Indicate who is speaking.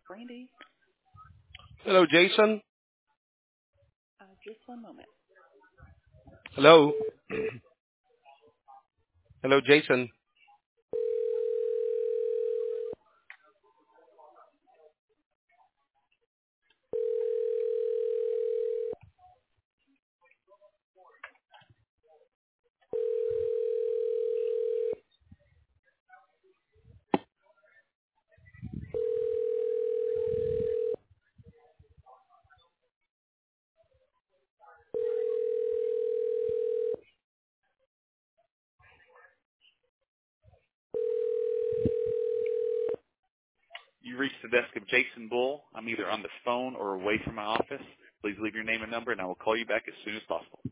Speaker 1: Brandy,
Speaker 2: Hello, Jason.
Speaker 1: just one moment.
Speaker 2: Hello. Hello, Jason.
Speaker 3: You reached the desk of Jason Bull. I'm either on the phone or away from my office. Please leave your name and number, and I will call you back as soon as possible.